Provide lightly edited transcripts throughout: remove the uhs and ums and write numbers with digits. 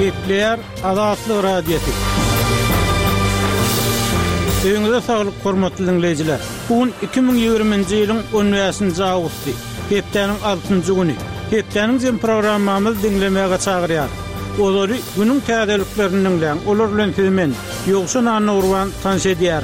Kepler Azatlyk radiosu. Öňüňizde saglyk hormatly dinleyijiler. Bugün 2020-nji ýylyň 10-njy awgusty. Hepdeniň 6-njy güni. Hepdeniň jem programmamyzy dinlemäge çagyrýar. Olary günüň täzeliklerini dinleýän, olar bilen filmen ýogşan anna urwan tanış edýär.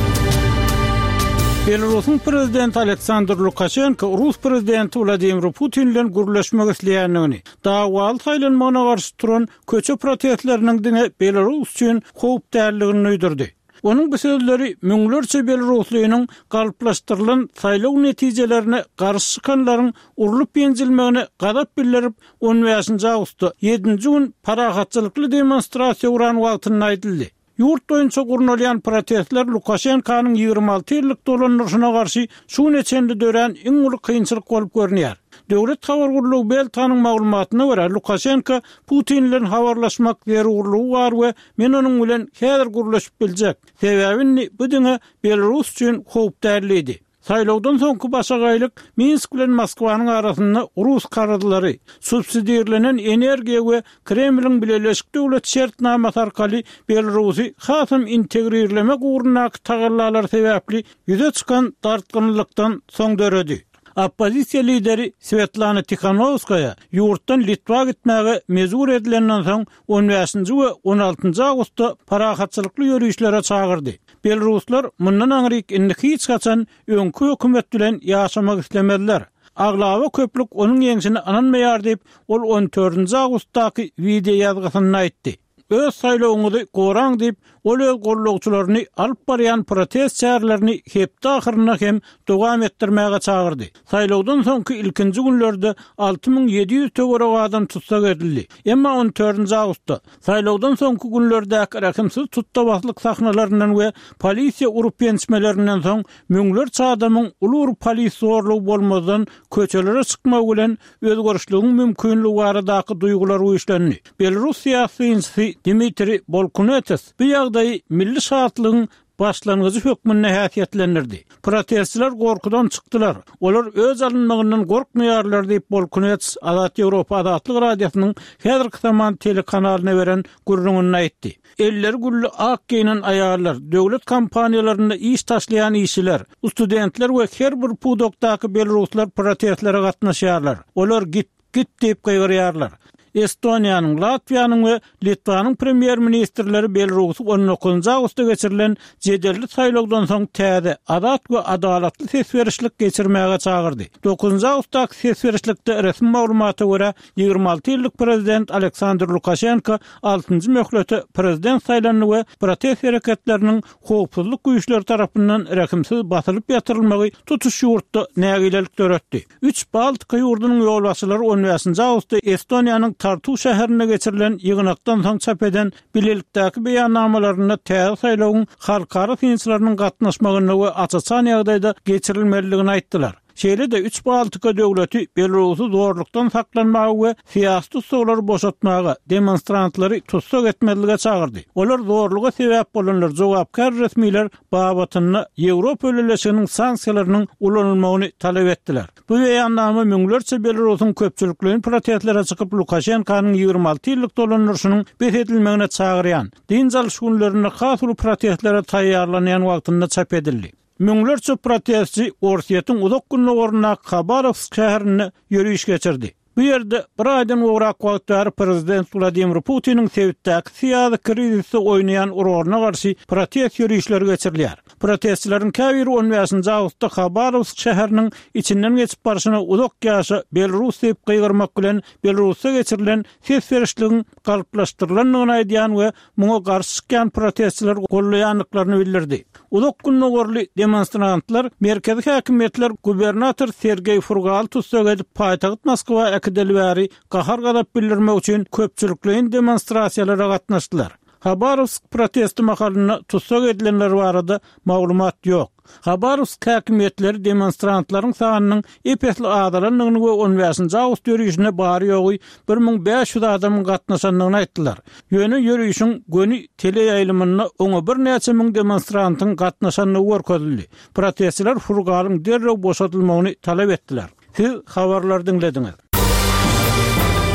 Belarusyň prezidenti Aleksandr Lukashenko Rus prezidenti Vladimir Putin bilen gürleşmek isleýändigini, dawaly taýlanmagyna garşy turan köçe protestleriniň diňe Belarus üçin howpdärligini öýdürdi. Onun bu sözleri müňlerçe Belaruslynyň galyplaşdyrylan saýlaw netijelerine garşy çykanlaryň urulyp ýenjilmegine gadap bildirip 15-nji awgustda 7-nji gün parahatçylykly demonstrasiýa uran wagtyny aýdyldy. Yurt boýunça gurnalýan protestler Lukashenkanyň 26 ýyllyk dolanýaryna garşy şu neçendi dören iň uly kynçylyk bolup görünýär. Döwlet habargurlugy Beltanyň maglumatyna görä Lukashenko Putin bilen habarlaşmak zerurlugy bar we men onuň bilen häzir gurlaşyp biljek. Sebäbi bu diňe Belarus üçin howpdärlidi. Saýlawdan soňky başagaýlyk Minsk bilen Moskwanyň arasynda Rus karadylary, subsidiýalenen energiýa we Kremliň Birleşik Döwlet şertnamasy arkaly Belarusy hasam integrirlemek ugrundaky tagallar sebäpli ýüze çykan dartgynlykdan soň döredi. Oppozisiýa lideri Svetlana Tikhanovskaya ýurtdan Litwa gitmäge mezur edilenden soň 15-nji we 16-njy awgustda parahatçylykly ýörüşlere çagyrdy. Belaruslar mundan aňryk indi hiç gaçan öňkü hökümet bilen ýaşamak islemediler. Aglawa köplük onuň ýeňsini ananmaýar diýip ol 14-nji awgustdaky video ýazgysyny aýtdy. Öz saýlawyňyzy goraň diýip ol öz gorlugçylaryny alyp barýan protest şäherlerini hepde ahyryna hem dowam etdirmäge çagyrdy. Saýlawdan soňky ilkinji günlerde 6700 töwerek adam tutsak edildi. Emma 14-nji awgustda saýlawdan soňky günlerdäki rakymsyz tuttabaslyk sahnalaryndan we polisiýa urup ýenişmelerinden soň müňlerçe adamyň uly polis zorlugy bolmadan köçelere çykmak bilen özgörüşlüğüň mümkinligi baradaky duýgular uýuşlandy. Belarus siýasaty Dmitri Bolkunetes bu ýagdaý milli şartlygyň başlangyjy hökmüne häsiýetlendirdi. Protestçiler gorkudan çykdylar. Olar öz alynmagyndan gorkmaýarlar diýip Bolkunetes Azat Ýewropa Azatlyk radiosynyň häzirki zaman telekanalyna beren gurrungyny aýtdy. Eller gully ak giýinen aýarlar, döwlet kampaniýalarynda iş taşlayan işçiler, studentler we her bir pudokdaky belaruslar protestlere gatnaşýarlar. Olar git diýip gaýrýarlar. Estoniýanyň, Latviýanyň we Litvanyň premier ministrleri Belarusy 19-njy awgustda geçirilen jedelli saýlawdan soň täze azat we adalatly sesberişlik geçirmäge çagyrdy. 9-njy awgustdaky sesberişlikde resmi maglumaty görä 26 ýyllyk prezident Aleksandr Lukashenko 6-njy möhlete prezident saýlanyny we protest hereketleriniň howpsuzlyk güýçleri tarapyndan rekimsiz basylyp ýatyrylmagy tutuş ýurtda nägilelik töretdi. 3 Baltyk ýurdunyň ýolbaşçylary 15-nji awgustda Estoniýanyň Tartu şäherine geçirilen ýygnakdan soň çap eden bilelikdäki beýannamalaryna täze saýlawyň halkara finçlarynyň gatnaşmagyny we açyçan ýagdaýda geçirilmeligini aýtdylar. Şeýle-de 3 Baltyk döwleti Belarusy zorlukdan saklanmagy we siýasy soňlary boşatmagy demonstrantlary tutsak etmelige çagyrdy. Olar zorluga sebäp bolanlar jogapkar resmiler babatyny Ýewropa Öýleşiginiň sanksiýalarynyň ulanylmagyny talap etdiler. Bu beýannama müňlerçe Belarusyň köpçülikligini protestlere çykyp Lukashenkanyň 26 ýyllyk dolanýarynyň beredilmegine çagyrýan. Dinjal şunlaryna hasy protestlere taýýarlanýan wagtynda çap edildi. Müňlerçe protestçi Orsiýetyň uzak günlük ornuna Khabarovsk şäherine ýörüş geçirdi. Bu ýerde bir aýdan gowrak wagtlar prezident Vladimir Putiniň sebäpdäki siýasy krizisi oýnaýan uruguna garşy protest ýörüşleri geçirilýär. Protestçilerin käbiri 15-nji awgustda Khabarovsk şäheriniň içinden geçip barşyna uzak ýaşa Belarus diýip gaýrmak bilen Belarusda geçirilen sesberişligiň galyplaşdyrylanyny aýdýan we muňa garşy çykan protestçiler gollaýanlyklaryny bildirdi. Uzak günlük orly demonstrantlar merkezi häkimetler gubernator Sergey Furgal tutsak edip paýtagyt Moskwa akademiyary gahar gadap bildirmek üçin köpçülikliň demonstrasiýalara gatnaşdylar. Khabarovsk protesti mahalyna tutsak edilenler barada maglumat ýok. Khabarovsk häkimetleri demonstrantlaryň sanynyň epesli azalanyny we 15-nji awgust ýörüşine bary ýogy 1500 adamyň gatnaşandygyny aýtdylar. Ýöne ýörüşiň göni teleýaýlymyna oňa bir näçe müň demonstrantyň gatnaşandygy görkezildi. Protestçiler Furgalyň derrew boşatylmagyny talap etdiler. Siz habarlar dinlediňiz.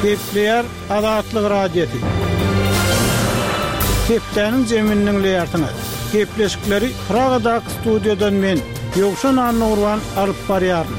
Kepler Azatlyk radiosi. Keplerin zemininiň leýartyny. Kepleşikleri Pragadak studiýadan men Ýogşan Annurwan alyp barýarym.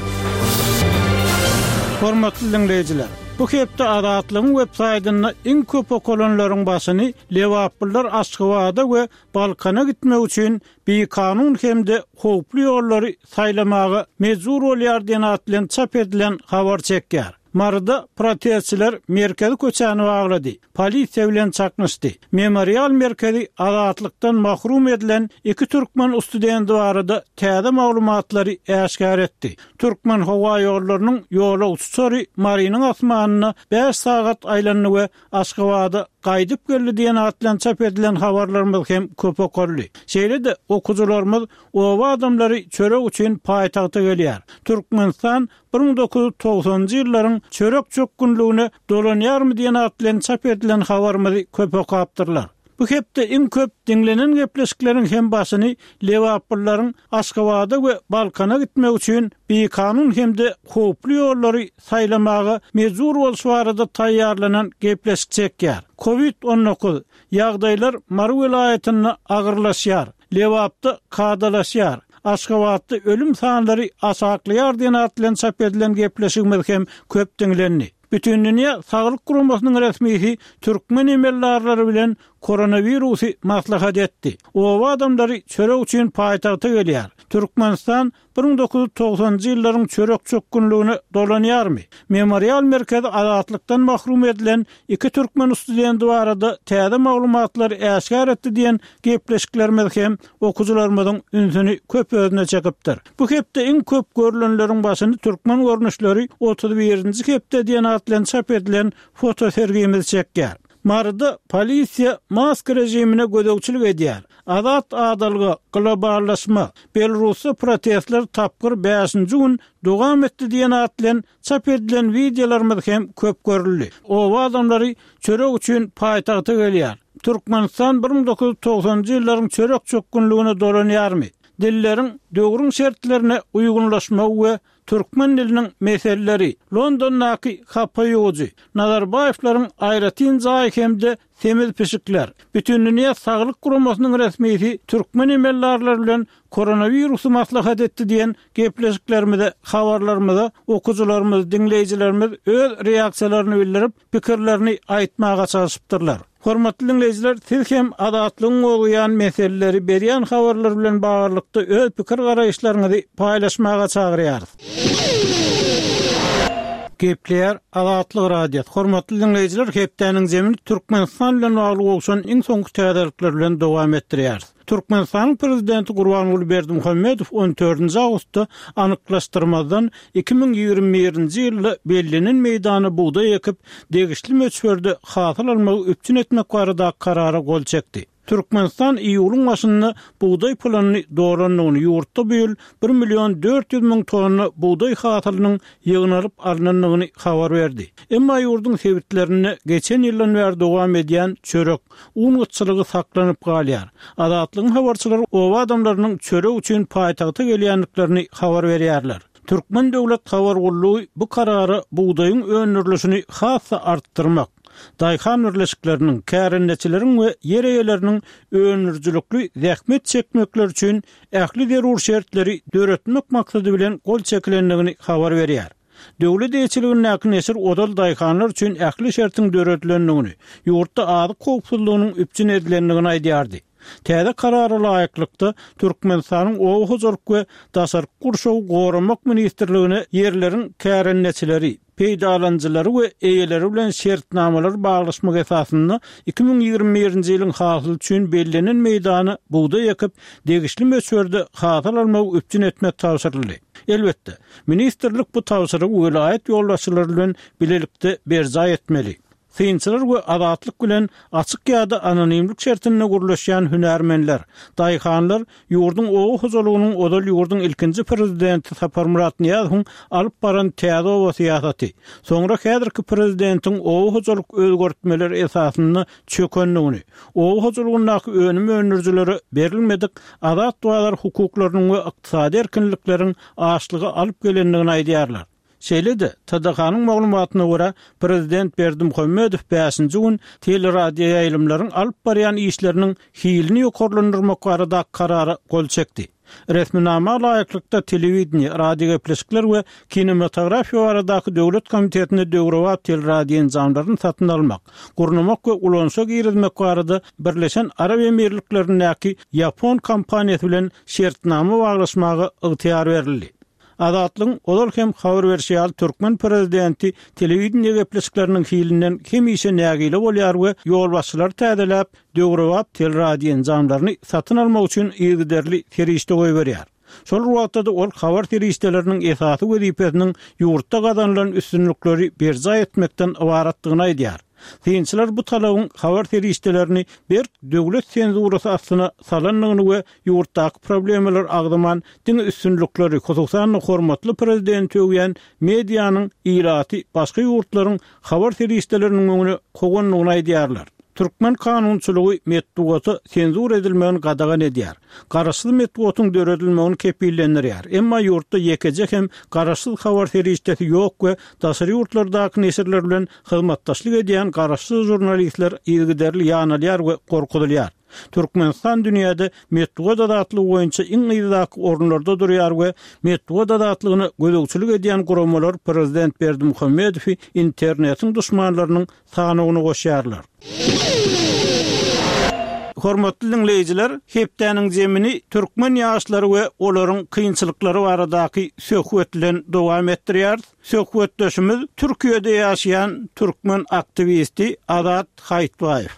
Hormatly dinleýijiler, bu kepde Azatlygyň web saýtyna iň köp okolanlaryň başyny lewaplar Aşgabatda we Balkana gitmek üçin bir kanun hemde howply ýollary saýlamagy mejbur bolýar diýen atlan çap edilen habar çekýär. Marada protestçiler merkezi köçäni baglady. Polisiýa bilen çaknyşdy. Memorial merkezi azatlykdan mahrum edilen iki türkmen studenti barada täze maglumatlary äşkar etdi. Türkmen hawa ýollarynyň ýola uçuşary Mariniň asmanyna 5 sagat aýlanyny we Aşgabatda gaýdyp geldi diýen atlan çap edilen habarlarymyz hem köp okurly. Şeýle-de okujularymyz o adamlary çörek üçin paýtagta gelýär. Türkmenistan 1990-njy ýyllaryň çörek çökünlüğüne dolanýarmy diýen atlan çap edilen habarymyzy köp okapdyrlar. Bu hepde iň köp dinlenen gepleşiklerin hem başyny lewaplarlaryň Aşgabatda we Balkana gitmek üçin bir kanun hemde howply ýollary saýlamagy mejbur bolşy barada taýýarlanan gepleşik çekýär. Covid-19 ýagdaýlar Mary vilayatyna agyrlaşýar, lewapda kadalaşýar. Aşgabatda ölüm sanlary asaklýar diýen atlan çap edilen gepleşigimiz hem köp dinlenýär. Bütün dünya Sağlık Guramasynyň resmisi türkmen emellarlary bilen koronavirusy maslahat etdi. O adamlary çörek üçin paýtagta gelýär. Türkmenistan 1990-njy ýyllaryň çörek çökünlüğüne dolanýarmy? Memorial merkezi azatlykdan mahrum edilen iki türkmen studenti barada täze maglumatlar äşkar etdi diýen gepleşiklerimiz hem okujularymyzyň ünsüni köp özüne çekipdir. Bu hepde iň köp görülenleriň başyny türkmen görnüşleri 31-nji hepde diýen atlan çap edilen foto sergimiz çekýär. Marada polisiýa mask rejimine gödökçilik edýär. Azat adalygy, globallaşma, Belarusda protestler tapgyr 5-nji gün dowam etdi diýen atlan çap edilen videolarymyz hem köp görüldi. O adamlary çörek üçin paýtagta gelýär. Türkmenistan 1990-njy ýyllaryň çörek çökünlüğüne dolanýarmy? Dilleriň döwrüň şertlerine uygunlaşmak we türkmen diliniň meseleleri Londondaky hapaýogy Nazarbaýewlaryň aýratyn jaý hemde temiz pişikler. Bütün dünya Sağlyk Guramasynyň resmisi türkmen emellarlar bilen koronavirusy maslahat etdi diýen gepleşiklerimize, habarlarymyza okujularymyz, dinleýijilerimiz öz reaksiýalaryny bildirip, pikirlerini aýtmaga çalışypdyrlar. Hormatly dinleýijiler, siz hem adatlygyň bolýan meseleleri berýän habarlar bilen baglykda öz pikir garaýşlaryňyzy paýlaşmaga çagyrýarys. Kepler Azatlyk radiosi. Hormatly dinleýijiler, hepdeniň zemini Türkmenistan bilen bagly bolşan iň soňky täzelikler bilen dowam etdirýär. Türkmenistan prezidenti Gurbanguly Berdimuhammedow 14-nji awgustda anyklaşdyrmadan 2021-nji ýylda Berlinin meýdany buğday ekip degişli möçberde hasyl almagy üpçün etmek barada karara gol çekdi. Türkmenistan iýulyň başynda buğday planyny doğranlygyny ýurtda böl 1.400.000 tonna buğday hasylynyň ýygnalyp alınanlygyny habar berdi. Emma ýurduň sebitlerini geçen ýyldan beri dowam edýän çörek, un gıtçylygy saklanyp galýar. Azatlygyň habarçylary o adamlarynyň çörek üçin paýtagta gelýänliklerini habar berýärler. Türkmen döwlet habar gullugy bu karary buğdaýyň önürlüsini hassa artdyrmak, daýhan birleşikleriniň, kärenneçileriň we ýer eýeleriniň önürjülükli zähmet çekmekler üçin ähli derur şertleri döretmek maksady bilen gol çekilenligini habar berýär. Döwlet eýçiliginiň näknesir odal daýhanlar üçin ähli şertiň döretlendigini, ýurtda azyk howpsuzlygynyň üpçün edilenligini aýdýardy. Täze karara laýyklykda Türkmenistanyň owa huzurlyk we daşaryk gurşawy goramak ministrligine ýerleriň kärenneçileri, peýdalanjylary we eýeleri bilen şertnamalar baglaşmak esasynda 2021-nji ýylyň hasyl üçin bellänen meýdany buğday ekip degişli möçberde hasyl almagy üpçün etmek tapşyryldy. Elbetde, ministrlik bu tapşyrygy vilayet ýoldaşçylary bilen bilelikde berja etmeli. Synçylar we azatlyk bilen açyk ýa-da anonimlik şertine gurulýan hünärmenler, daýhanlar ýurduň owa huzurlygynyň odal ýurduň ilkinji prezidenti Sapar Murat Niýazowyň alyp baran täze owa syýasaty, soňra häzirki prezidentiň owa huzurlyk özgertmeler esasynda çökenligini, owa huzurlygynyň önüme önürjileri berilmedik azat dualar hukuklarynyň we ykdysady erkinlikleriň aşlygy alyp gelenligini aýdýarlar. Şeýle-de TDK-nyň maglumatyna görä prezident Berdimuhammedow 5-nji gün teleradio ýaýlymlaryň alyp barýan işleriniň hilini ýokarlandyrmak barada karara gol çekdi. Resminama laýyklykda telewizioniýa, radio gepleşikler we kinematografiýa baradaky döwlet komitetine döwrewap teleradio enzamlaryny satyn almak, gurnamak we ulanşa girizmek barada Birleşen Arab Emirlikleriniňki Yapon kompaniýasy bilen şertnama baglaşmagy ygtyar berildi. Adatlyň olal hem habar berýär Türkmen prezidenti telewizioniýa gepleşikleriniň hilinden kim işe nägile bolýar we ýolbaşçylar täzeläp döwrewap teleradio enzamlaryny satyn almak üçin ýygyderli terişde goý berýär. Şol wagtda ol habar terişdeleriniň esasy wezipesiniň ýurtda gazanılan üstünlükleri berza etmekden ibaratlygyny aýdýar. Synçylar bu talabyň habar terişdelerini bir döwlet senzurasy astyna salanlygyny we ýurtdaky problemler agdaman diňe üstünlükleri, hususan hormatly prezident öýen mediýanyň iraty başga ýurtlaryň habar terişdeleriniň öňüne goýanlygyny aýdýarlar. Türkmen kanunçylygy metdugaty senzur edilmegini gadagan edýär. Garaşsyz metdugatyň döredilmegini kepillendirýär. Emma ýurtda ýekejek hem garaşsyz habar terişdesi ýok we daşary ýurtlardaky neşirler bilen hyzmatdaşlyk edýän garaşsyz jurnalistler ýygyderli ýanalýar we gorkudylýar. Türkmenistan dünýäde metdugat adatlygy boýunça iň ýydak orunlarda durýar we metdugat adatlygyny gözegçilik edýän guramalar prezident Berdimuhammedow internetiň düşmanlarynyň sanawyna goşýarlar. Hormatly dinleyijiler, hepdäniň jemini türkmen ýaşlary we olaryň kynçylyklary baradaky söhbet bilen dowam etdirýär. Söhbetdeşimiz Türkiýede ýaşaýan türkmen aktivisti Adat Haýtbaýew.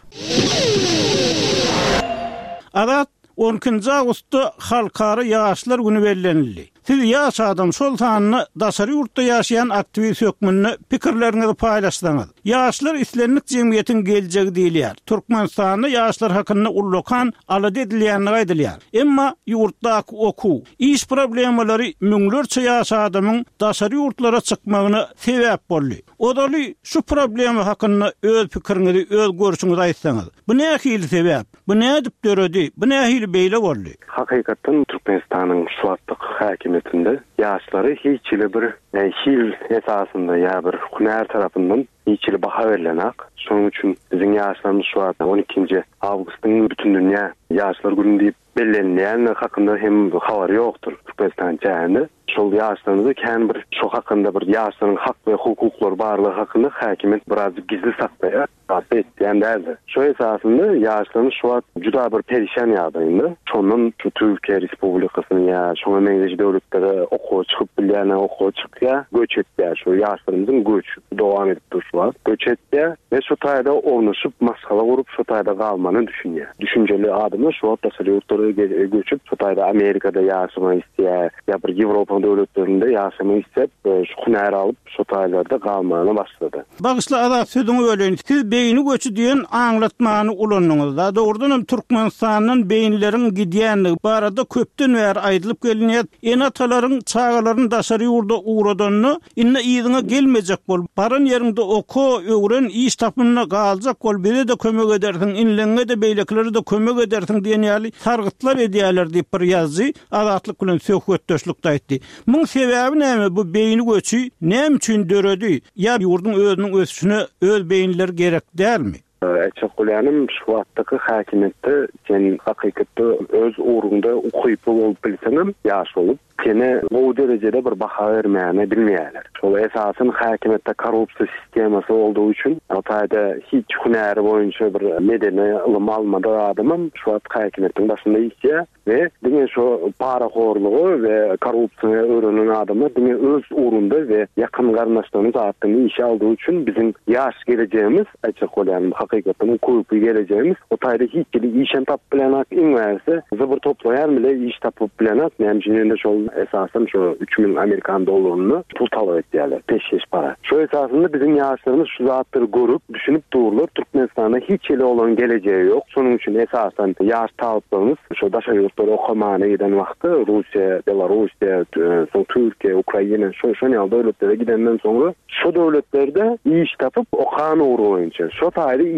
Adat 12-nji awgustda Halkara Ýaşlar güni bellenildi. Siz ýaş adam şol sanyny daşary ýurtda ýaşaýan aktivist hökmünde pikirlerinizi paýlaşdyňyz. Ýaşlar islenlik jemgyýetiň geljegi diýilýär. Türkmenistanda ýaşlar hakyny ullukan alady edilýänligi aýdylýar. Emma ýurtdaky okuw, iş problemleri müňlerçe ýaş adamyň daşary ýurtlara çykmagyna sebäp boldy. Odaly şu problemi hakyny öz pikiriňizi, öz görüşiňizi aýtsaňyz. Bu nähili sebäp? Bu nädip döredi? Bu nähili beýle boldy? Hakykatdan Türkmenistanyň şuwatlyk hakimiýetinde ýaşlary hiç bir hil esasında ýa bir hünär tarapyndan hiç baha verilenak. Şonuň üçin biziň ýaşlarymyz şu 12-nji awgustdyň bütün dünýä ýaşlar güni diýip bellenýän hakynda hem habar ýokdur Türkmenistan çäğinde. Şol ýaşlarymyzy kän bir şo hakynda bir ýaşlaryň hak we hukuklary barlygy hakynda hakimiýet biraz gizli saklaýar. Etdiýändir. Şo esasında ýaşlaryň şu juda bir perişan ýagdaýynda. Şonun Türkiýe Respublikasynyň ýa şoňa meňzeji döwletlere okuw çykyp bilýän okuw çykýar, göç etýär. Şo ýaşlarymyzyň göçü dowam edip durýar. Göç etýär we şu taýda ownaşyp maskala gurup şu taýda galmany düşünýär. Düşünjeli adamlar şu daşary ýurtlara göçüp şu taýda Amerikada ýaşamak isleýär, ýa bir Ýewropa döwletlerinde ýaşamak isläp şu hünär alyp şu taýlarda galmany başlady. Bagysla Adat sözüňi bölen, siz beýni göçü diýen aňlatmany ulanýaňyzda dogrudan Türkmenistanyň beýinleriň gidýänligi barada köpden bäri aýdylyp gelinýär. Enatalaryň çağalaryň daşary ýurda uğradanyny inne ýygyna gelmejek bol. Baran ýerinde oku, öwren, iş tapynyna galjak bol. Bire de kömek edersiň, inleňe de beýlekleri de kömek edersiň diýen ýaly targytlar edýärler diýip bir ýazy adatlyk bilen söhbetdeşlikde aýtdy. Muň sebäbi näme? Bu beýni göçü näme üçin döredi? Ýa ýurdun özüniň ösüşine öz beýinler gerek dälmi? Çokulanym şu wagtdaky hakimiýetde sen hakykatda öz urunda ukuyup bolup bilseňem ýaş bolup seni bu derejede bir baha bermäni bilmeýärler. Şol esasyn hakimiýetde korrupsiýa sistemasy olduğu üçin o taýda hiç hünäri boýunça bir medeni ilim almady adamym şu wagt hakimiýetiň başynda ýetýär we diňe şu para horlugy we korrupsiýa öwrenen adamy diňe öz urunda we ýakyn garnaşlaryny zatdyny işe aldığı üçin biziň ýaş gelejegimiz açyk bolan hakykatdan koýup gelejegimiz o taýda hiç işen tap bilenak iňwärse zybır toplaýan bile iş tapyp bilenak nämjinde şol esasen şu 3000 Amerikan dollaryny pul talap etýärler, peşkeş para. Şu esasında biziň ýaşlarymyz şu zatları görüp, düşünüp dururlar. Türkmenistanda hiç ele olan geleceği yok. Şonuň üçin esasen ýaş taýplarymyz şu daşary ýurtlara okumana giden wagtda Russiýa, Belarusiýa, Türkiýe, Ukraina şu ýaly döwletlere gidenden soňra şu döwletlerde iş tapyp okan uğru boýunça şu taýda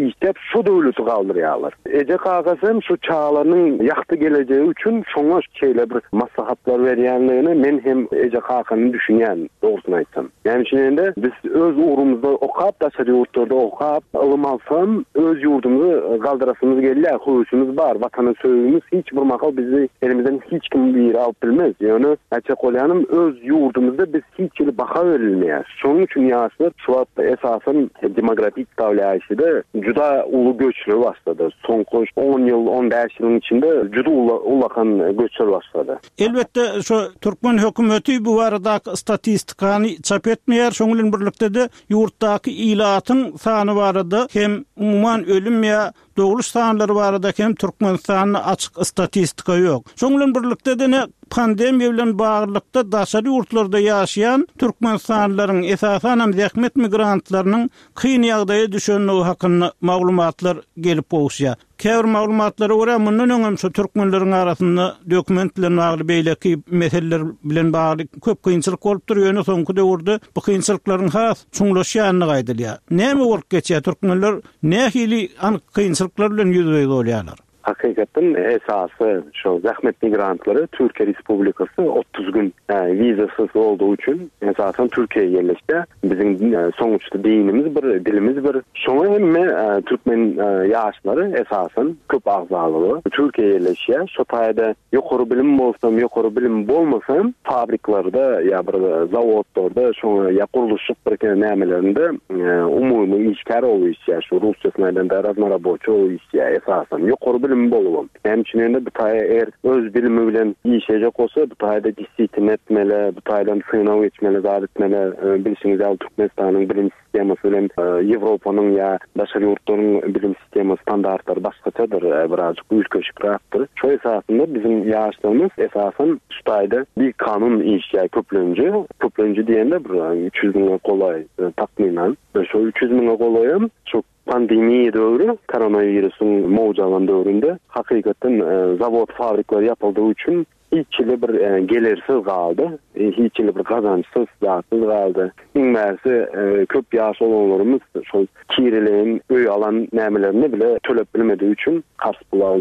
işlep şu döwleti galdyrýarlar. Eje kagasym şu çağlaryň ýakty geleceği üçin şoňa şeýle bir maslahatlar berýänligini men hem eje kakanyny düşünýän, dogrusyny aýtsam. Yani şeýle biz öz urumuzda okap da şeýurtlarda okap ılym alsam öz ýurdumuzy galdyrasymyz gelýär, hoýuşymyz bar, watany söýümiz hiç bir makal bizi elimizden hiç kim bir alıp bilmez. Yani açık olyanım öz yurdumuzda biz hiç baka verilmeýär. Şoň üçin ýaşlar şu wagtda esasen demografik tawlaýyşyda juda ulu göçleri başladı. Soňky 10 ýyl, 15 ýylyň içinde juda ulakan göçler başladı. Elbette şu Türkmen hökümeti bu arada statistikany çap etmeýär. Şoň bilen birlikde de ýurtdaky ilatyň sany barada hem umuman ölüm ýa doğuluş sanları barada hem Türkmenistan'ın açık statistika yok. Şoň bilen birlikde de ne pandemiýa bilen baglanykda daşary ýurtlarda ýaşaýan Türkmenistanlylaryň esasen zähmet migrantlarynyň kyn ýagdaýa düşenligi hakynda maglumatlar gelip bolýar. Käbir maglumatlara görä mundan öňem şu türkmenleriň arasynda dokumentler bagly beýleki meseleler bilen bagly köp kynçylyk bolup durýar. Soňky döwürde bu kynçylyklaryň has çuňlaşýanyny gaýdylýar. Näme bolup geçýär türkmenler? Nähili kynçylyklar bilen ýüzüňe bolýarlar? Hakikaten esası şu zahmet migrantları Türkiye Respublikası 30 gün vizasız olduğu için esasen Türkiye'ye yerleşti. Bizim sonuçta dinimiz bir, dilimiz bir. Şoňa hem Türkmen ýaşlary esasen köp agzalygy Türkiye'ye yerleşýär. Şu taýda ýokary bilim bolsam, ýokary bilim bolmasam fabriklarda ya bir zavodlarda şoňa ýa guruluşyk bir nämelerinde umumy işgär bolýar. Şu Rusçasyndan da razmaraboçy bolýar esasen ýokary bilim bolýar. Hemçinin bu taýda öz bilimi bilen ýeşejek bolsa, bu taýda disiplin etmeli, bu taýdan synaw etmeli, zat etmeli. Bilişiňiz ýa Türkmenistanyň bilim sistemasy bilen Ýewropanyň ýa başga ýurtlaryň bilim sistema standartlary başgaçadyr, birazjyk ülkeşikrakdyr. Şo esasında bizim ýaşlarymız esasen şu taýda bir kanun işlär köplenji diýende bir 300 000 golay takminan. Şo 300 000 golaýam şu pandemiýa döwrü, koronawirusyň mowjalan döwründe hakikaten zavod fabrikler yapıldığı için hiç bir gelirsiz kaldı. Hiç bir kazançsız kaldı. İnmersi köp yaş olanlarımız şu kirelerin öy alan nämelerini bile tölep bilmediği için kasıplar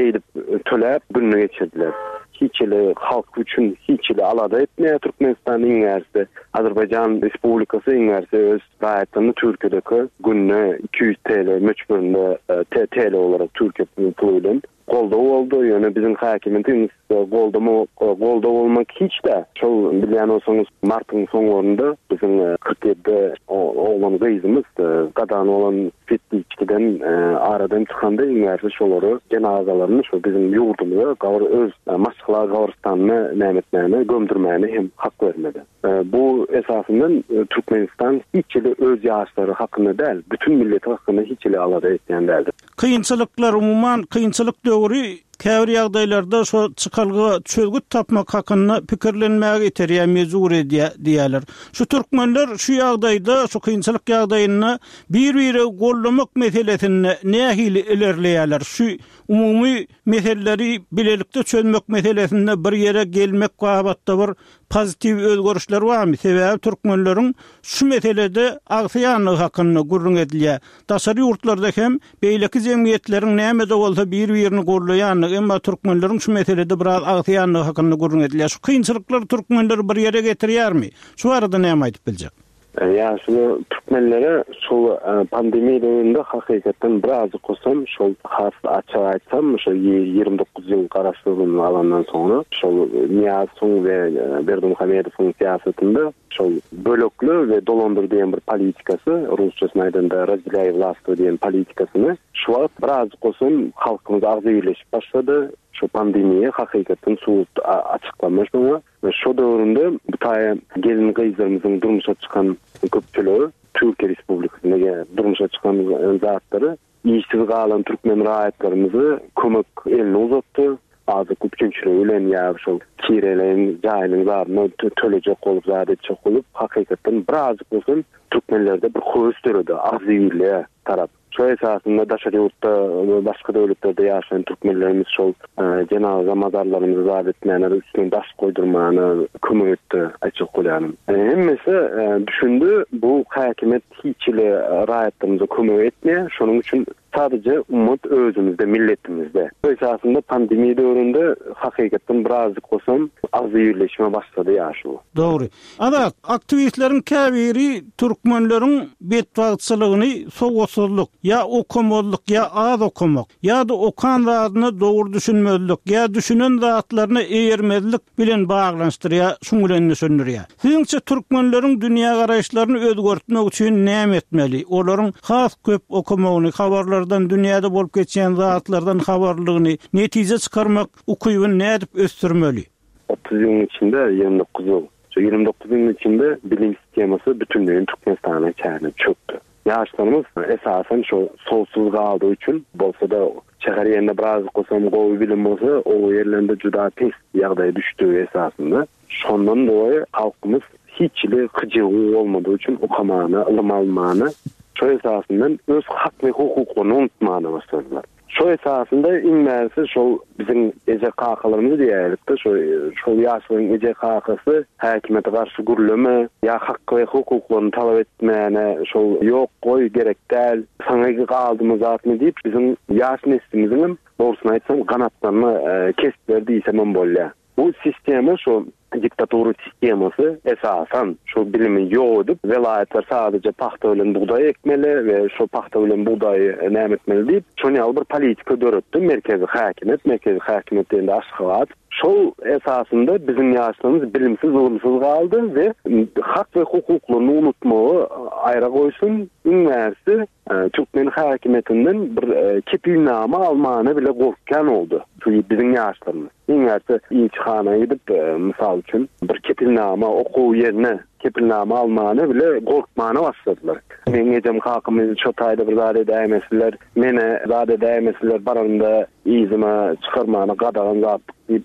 tölep gününü geçirdiler. Hiç halk üçün hiç alada etmeýär Türkmenistan iňersi, Azerbaýjan Respublikasy iňersi öz gaýatyny Türkiýedeki günne 200 TL möçberinde TL olarak Türkiýe puluýdan golda boldy. Ýöne bizim häkimetimiz golda bolmak hiç de şol bilýän bolsaňyz martyň soňlarynda bizim 47 oglan gyzymyz gadan olan fetliçkiden aradan çykanda iňersi şolary jenazalaryny şu bizim ýurdumyza gawr öz maşgala gawrstanyny nämetmäni gömdürmäni hem hak vermedi. Bu esasından Türkmenistan hiç öz ýaşlary hakynda däl, bütün millet hakynda hiç alada etýän däldir. Kynçylyklar umuman kynçylyk döwri käbir ýagdaýlarda şo çykalgy çözgüt tapmak hakynda pikirlenmäge ýeterýär mezur diýerler. Şu türkmenler şu ýagdaýda şu kynçylyk ýagdaýyny bir-biri gollamak meselesini nähili ilerleýärler. Şu umumy meseleleri bilelikde çözmek meselesinde bir ýere gelmek gabatda bir pozitiv özgörüşler barmy? Sebäbi türkmenleriň şu meselede agsaýanlygy hakynda gurrun edilýär. Daşary ýurtlarda hem beýleki jemgyýetleriň näme-de bolsa bir-birini gollaýanlygy, emma türkmenleriň şu meselede biraz agsaýanlygy hakynda gurrun edilýär. Şu kynçylyklar türkmenleri bir ýere getirýärmi? Şu arada näme aýdyp biljek? Ya şu Türkmenlere şu pandemiýa döwründe hakikaten biraz kosam şu has açyk aýtsam şu 29 ýyl garaşdyrgyny alandan soňra şu Niýazoň we Berdimuhamedowyň siýasatynda şu bölekli we dolandyr diýen bir politikasy, rusçasyna aýdanda razdeляй власть diýen politikasyny şu wagt biraz kosam halkymyz agzybirleşip başlady. Şu pandemiýa hakikaten suwut açyklanmaşdyňa ve şu döwründe bu taýa gelin gyzlarymyzyň durmuşa çykan köpçüligi Türkiýe Respublikasyna durmuşa çykan zatlary işsiz galan türkmen raýatlarymyzy kömek eline uzatdy. Azı köpçüligi bilen ýa şu kirelerin jaýlyň zaryny tölejek bolup zadetjek bolup hakikaten biraz bolsun türkmenlerde bir höwüs töredi agzybirliğe tarap. Şu esasında daşary ýurtda başga döwletlerde ýaşaýan türkmenlerimiz şol cenaza mazarlarymyzy zat etmäne üstüne daş goýdurmany kömek etdi açyk bolýanym. Hemmesi düşündi bu häkimet hiçle raýatlarymyza kömek etmeýär. Şonuň üçin sadece umut özümizde, milletimizde. Esasında pandemiýa döwründe hakykatdan birazcık olsam az birleşme başlady ýaşu. Doğru. Ada aktivistleriň käbiri türkmenleriň betwagçylygyny sowgatsızlyk, ya okumazlyk, ya az okumak, ya da okan zadyny dogry düşünmezlik, ya düşünen zatlaryna eýermezlik bilen baglanşdyrýar, şuň bilen düşündirýär. Siňçe türkmenleriň dünýä garaýşlaryny özgörtmek üçin näme etmeli? Olaryň has köp okumagyny, habarlardan, dünýäde bolup geçen zatlardan habarlygyny netije çykarmak ukybyny nädip ösdürmeli? 30 ýyl içinde 29 ýyl. Şu 29 ýyl içinde bilim sistemasy bütünlüğün Türkmenistana çäňe çöktü. Ýaşlarymyz esasen şu solsuz galdy üçin bolsa da şäher ýerinde biraz gosam gowy bilim bolsa o ýerlerde juda pes ýagdaýa düşdi esasında. Şondan dolayı halkymız hiçli kyjygy bolmadyğı üçin okamany, ilim almany, şu esasından öz hak we hukuklaryny unutmany başladylar. Şu esasında inmärsi şol bizim EJK'larymyz diýerlikde şol ýaşlaryň EJK'sy häkimete garşy gürleme ýa hak we hukuklaryny talap etmäne şol ýok goý gerek däl saňa galdymyz zatmy diýip bizim ýaş neslimiziň dogrusyny aýtsam ganatlaryny kesip berdi diýsem bolýar. Bu sistema şu diktatura sisteması esasen şu bilimin ýok edip velayetler sadece paxta bilen buğday ekmeli ve şu paxta bilen buğdayı näme etmeli diýip şonu bir politika döretdi merkezi häkimet diýende aşgabat. Şol esasında bizim ýaşlarymyz bilimsiz, ulumsuz galdy ve hak we hukuklaryny unutmagy aýra goýsun. Üniversite Türkmen häkimetinden bir kepilname almany bile gorkkan oldu. Bizim ýaşlarymyz. Üniversite ilçhana gidip misal üçün bir kepilname okuw ýerine kepilname almany bile gorkmany başladylar. Men ejem hakymyz şu taýda bir zat edämezler, mene zat edämezler baranda izime çykarmany gadagan zat bir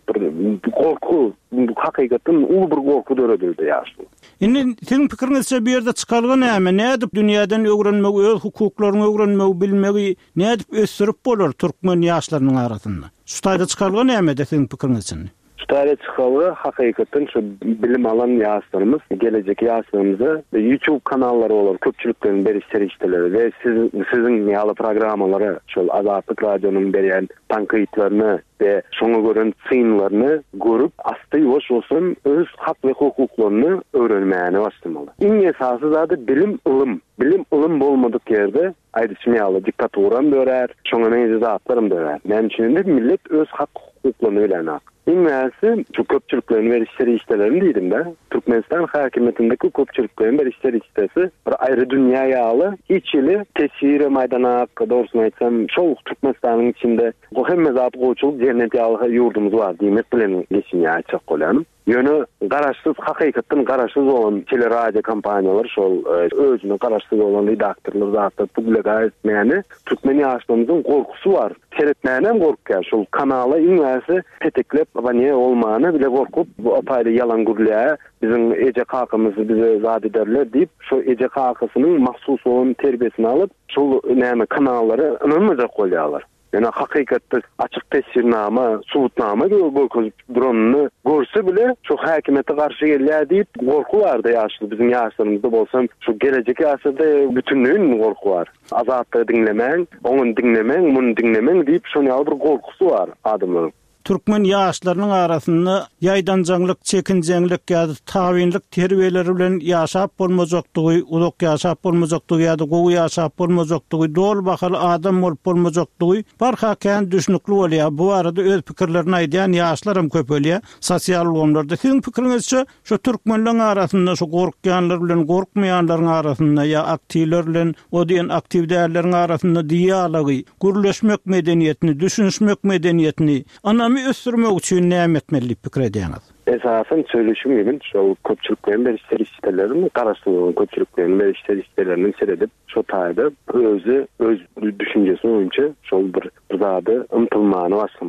gorku, bu hakykatdan ulu bir gorku döredildi ýaşlar. Indi seň pikiriňizçe bir ýerde çykargan näme? Nädip dünýäden öwrenmek, öz hukuklaryny öwrenmek, bilmegi nädip ösdürip bolar türkmen ýaşlarynyň arasynda? Şu taýda çykargan näme de seň pikiriňizçe? Ştaýda çykaly hakykatdan şu bilim alan ýaşlarymyz, gelecek ýaşlarymyza YouTube kanallary bolar, köpçülikden berişleri we siziň ýaly programmalary, şol Azatlyk radionyň berýän tankytlaryny ve şoňa gören synlaryny görüp, asty ýoş bolsun öz hak we hukuklaryny öwrenmäni başlamaly. Iň esasy zady bilim, ilim. Bilim, ilim bolmadyk ýerde aýdyşmaýaly diktaturam dörer, şoňa näme zatlarym dörer. Men üçin millet öz hak hukuklaryny öwrenýär. İngilizce şu köpçülüklerin verişleri işlerini dedim de. Türkmenistan häkimetindeki köpçülüklerin verişleri işlesi bir ayrı dünya ýaly, hiçli tesiri maydana doğrusunu aýtsam, şol Türkmenistan'ın içinde o hemme zat goýçuluk cennet ýaly ýurdumuz bar diýmek bilen geçinýär açyk bolýan. Yönü garaşsız, hakykatdan garaşsız olan teleradio kampaniyalar, şol özüne garaşsız olan redaktorlar zatda publika etmeyeni Türkmen ýaşlarymyzyň gorkusy bar. Seretmänem gorkýar, şol kanala iňäsi peteklep abone olmany bile gorkup, bu apaýda ýalan gürlüğe bizim EJK'myzy bize zat ederler diýip, şo EJK'synyň mahsus olan terbiyesini alıp, şol näme kanallary ynanmaja goýýarlar. Yani hakykatda açık tesirnama, subutnama gibi durumunu görse bile şu häkimete karşı gelýär diýip gorku bardy ýaşly bizim ýaşlarymyzda bolsam şu gelecek ýaşlarda bütünlüğün gorku bar. Azatly dinlemäň, onuň dinlemäň, muny dinlemäň diýip şonu bir gorkusy bar adamlaryň. Türkmen ýaşlarynyň arasynda ýaýdanjaňlyk, çekinjeňlik ýa-da tawinlik terbiýeleri bilen ýaşap bolmajakdygy, ulak ýaşap bolmajakdygy ýa-da gowy ýaşap bolmajakdygy, dol bahaly adam bolup bolmajakdygy barha kän düşnükli bolýar. Bu arada öz pikirlerini aýdýan ýaşlarym köp bolýar. Sosial ýollarda siň pikiriňizçe şu türkmenliň arasynda şu gorkýanlar bilen gorkmaýanlaryň arasynda ýa aktivler bilen o diýen aktiv dälleriň arasynda diýalogy, gürleşmek medeniýetini, düşünmek medeniýetini ösürmek üçin näme etmeli pikir edýäňiz? Esasen söyleşim gibi şu köpçülüklerin berişleri işlerlerini garaşdyrýan köpçülüklerin berişleri işlerlerini seredip şu taýda öz düşünjesi boýunça şol bir zady ymtylmany başlamaly.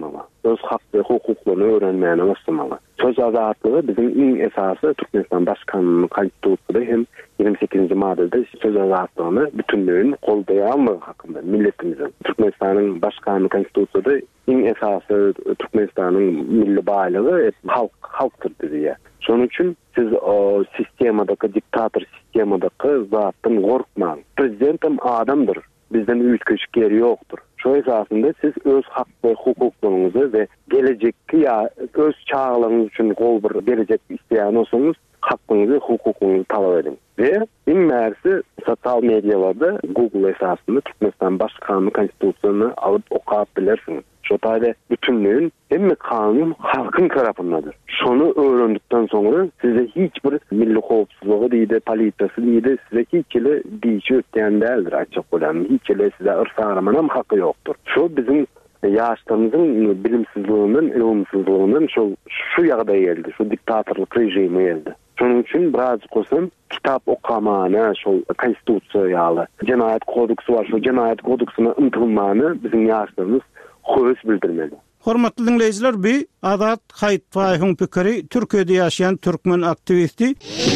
öz hak ve hukuklaryny öwrenmäne başlamaly. Söz azatlygy bizim iň esasy Türkmenistan başkanynyň konstitusiýasynda hem 28-nji maddede söz azatlygyny bütünlüğün goldaýanlygy hakynda milletimizin Türkmenistanyň başkanynyň konstitusiýasynda iň esasy Türkmenistanyň milli baýlygy halktyr diýär. Şonuň üçin siz o sistemadaky diktator sistemadaky zatdan gorkmaň. Prezidentim adamdyr. Bizden üýtgeçik geri ýokdur. Şo esasında siz öz hak ve hukuklaryňyzy we gelecekki ya öz çağlaryňyz üçin gol bir gelecek isteýän bolsaňyz hakyňyzy, hukukyňyzy talap edin. Ve iň märsi sosial medialarda Google esasında Türkmenistan başkanynyň konstitusiýasyny alyp okap bilersiňiz. Şo taýda bütünlüğün hemme kanun halkın tarafındadır. Şonu öğrendikten sonra size hiçbir milli howpsuzlygy diýdi, polisiýasy diýdi, size hiçbir diýişi ötýän däldir açyk bolan. Hiçbir size ırsa aramanam hakkı yoktur. Şu bizim yaşlarımızın bilimsizliğinin, ilmsizliğinin şu ýagdaýa geldi, şu diktatorluk rejimi geldi. Şonuň üçin biraz gosun kitap okamana, şol konstitusiýaly Jenaýat kodeksy var, şu Jenaýat kodeksyna ymtylmany bizim ýaşlarymız höwes bildirmeli. Hormatly dinleyijiler, bi Azat Haýtbaýewiň pikiri Türkiýede ýaşaýan türkmen aktivisti.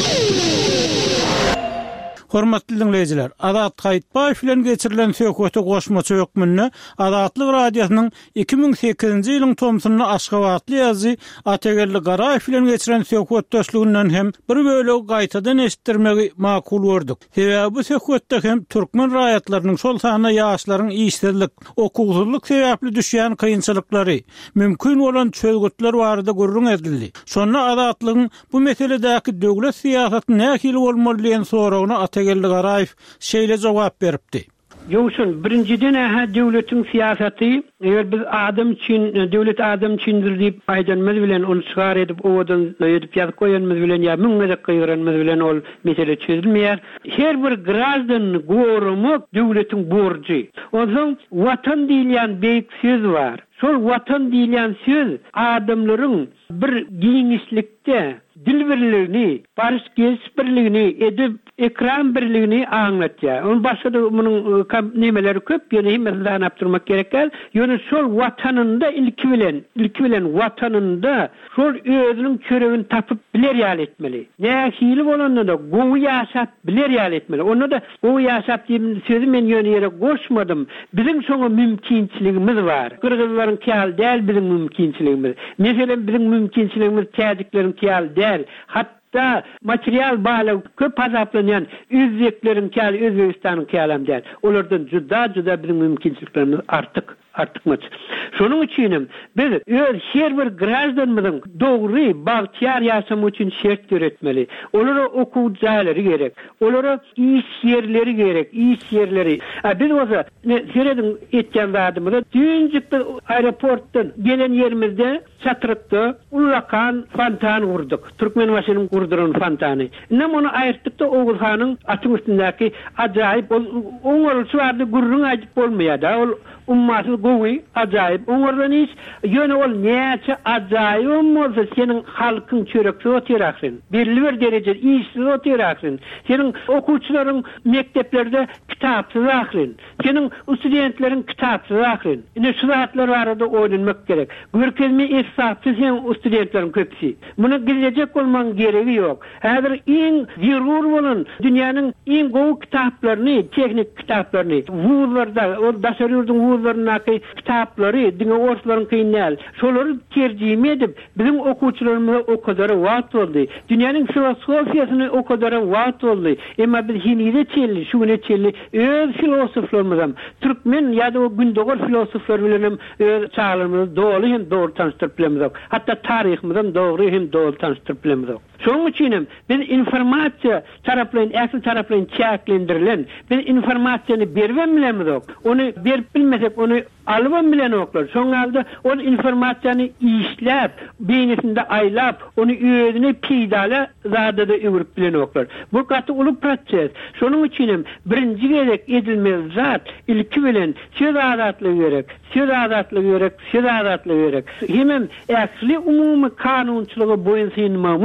Hormatly dinleyijiler, Azat Haýtbaýew bilen geçirilen söhbeti goşmaça hökmünde Azatlyk radiosynyň 2008-nji ýylyň tomsuny Aşgabatly ýazy Atagelli Garaýew bilen geçirilen söhbetdeşliginden hem bir bölegi gaýtadan eşitdirmegi makul gördük. Sebäbi bu söhbetde hem türkmen raýatlarynyň şol sanyna ýaşlaryň işsizlik, okuwsuzlyk sebäpli düşýän kynçylyklary, mümkin bolan çözgütler barada gurrun edildi. Şonda Azatlygyň bu meseledäki döwlet siýasaty nähili bolmaly diýen soragyna Atagelli Garaýew şeýle jogap beripdi. Ýokşun birinciden döwletiň siýasaty, eger biz adam üçin döwlet adam üçindir diýip aýdanmaz bilen onu çygar edip owadan edip ýazyp goýanmaz bilen ýa müňe gyýranmaz bilen ol mesele çözülmeýär. Her bir grazdan gorumak döwletiň borjy. Oňa watan diýilen beýik söz bar. Şol watan diýilen söz adamlaryň bir giňişlikde dil birligini, barış birligini edip ekran birligini aňlatýar. Onu başga da munyň nemeleri köp, ýöne hemmeden apdurmak gerekler. Ýöne şol watanynda ilki bilen watanynda şol özüniň köregini tapyp biler ýal etmeli. Nähili bolanda da gowy ýaşap biler ýal etmeli. Onu da gowy ýaşap diýip sözü men ýöne ýere goşmadym. Bizim şoňa mümkinçiligimiz bar. Kırgızlaryň kýal däl bizim mümkinçiligimiz. Meselen bizim mümkinçiligimiz täziklerin kýal däl. Hatta material bağlı köp azaplanyan üzvekleriň kýal Özbegistanyň kýalam däl. Olardan juda bizim mümkinçiliklerimiz artykmaç. Şonuň üçin biz her bir grazdanymyň dogry bagtyar ýaşamy üçin şert göretmeli. Olara okuw jaýlary gerek. Olara iş yerleri gerek. İş yerleri. Biz oza seredin etken wagtymyzda düýünjikde aeroportdan gelen ýerimizde çatyrykda ulakan fontan gurduk. Türkmenbaşynyň gurduran fontany. Näme onu aýyrtykda Oğuzhanyň atyň üstündäki ajaýyp oňar şuarda gurrun aýyp bolmaýar. Ol ummaty gowy ajaýyp. Oňardan iş ýöne ol näçe ajaýyp bolsa seniň halkyň çörekçi otýaraksyn. Belli bir derejede işsiz otýaraksyn. Seniň okuwçylaryň mekteplerde kitapsyz aksyn. Seniň studentleriň kitapsyz aksyn. Ine şu zatlar barada oýlanmak gerek. Görkezmi esasy sen studentleriň köpsi. Muny gelecek bolmaň geregi ýok. Häzir iň zerur bolan dünýäniň iň gowy kitaplaryny, teknik kitaplaryny wuzlarda, o daşarýurdyň wuzlarynyňky kitaplary, diňe orslaryň kynal. Şolary terjime edip bizim okuwçylarymyza o kadar wagt boldy. Dünýäniň filosofiýasyny o kadar wagt boldy. Emma biz hinide çelli, şuňa çelli öz filosoflarymyzam, türkmen ýa-da o gündogol filosoflar bilen çağlarymyz dogry hem dogry tanıştyryp bilemizok. Hatta taryhymyzam dogry hem dogry tanıştyryp bilemizok. Şoň üçin biz informasiýa taraplan, äsli taraplan çäklendirilen, biz informasiýany berben bilemizok. Onu berip bilmesek, onu alyp bilen oklar. Şoň halda o informasiýany işläp, beýnesinde aýlap, onu özüne peýdala zadada öwürip bilen oklar. Bu gaty uly proses. Şonuň üçin birinji gerek edilmeli zat ilki bilen söz azatlygy gerek. Söz azatlygy gerek. Hemem äsli umumy kanunçylygy boýunça inmamyz gerek.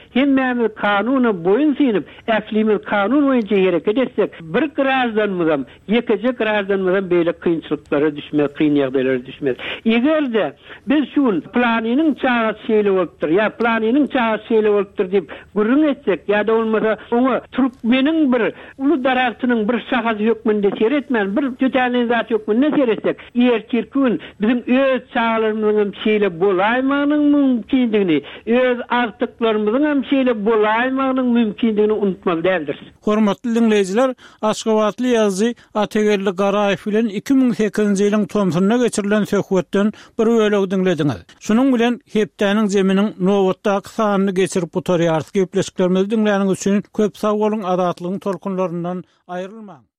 hemmemiz kanuna boyun sinip, äslimiz kanun boyunca hareket etsek, bir grazdanmyzam, ýekiji grazdanmyzam beýle kynçylyklara düşmez, kyn ýagdaýlara düşmez. Egerde biz şun planynyň çağa şeýle bolupdyr, ýa planynyň çağa şeýle bolupdyr diýip gurrun etsek, ýa-da bolmasa oňa türkmeniň bir uly daraktynyň bir şahasy ýokmunda seretmän, bir tötälen zat ýokmunda seretsek, erkirkün bizim öz çağlarymyzyň şeýle bolaýmagynyň mümkindigini, öz artyklarymyzyň hem şeýle bolaýmagynyň mümkindigini unutmaly däldir. Hormatly dinleýijiler, Aşgabatly ýazgy Ategerli Garaýew bilen 2008-nji ýylyň Tomsunyna geçirilen söhbetden bir bölegi dinlediňiz. Şunuň bilen hepdäniň zeminiň nowatdaky sanyny geçirip bu tarýarty gepleşiklerimizi dinläniňiz üçin köp sag bolun, azatlygyň tolkunlaryndan aýrylmaň.